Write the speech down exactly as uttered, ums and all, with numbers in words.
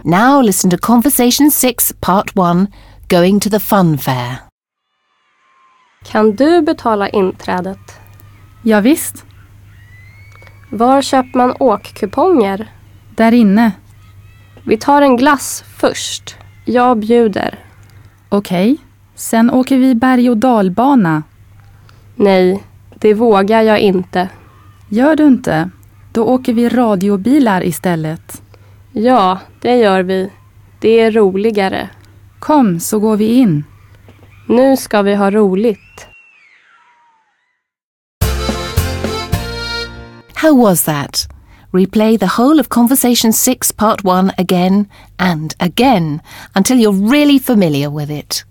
Now listen to Conversation six, Part one, Going to the Fun Fair. Kan du betala inträdet? Ja, visst. Var köper man åkkuponger? Där inne. Vi tar en glass först. Jag bjuder. Okej. Sen åker vi berg- och dalbana. Nej, det vågar jag inte. Gör du inte? Då åker vi radiobilar istället. Ja, det gör vi. Det är roligare. Kom, så går vi in. Nu ska vi ha roligt. How was that? Replay the whole of Conversation six, Part one again and again until you're really familiar with it.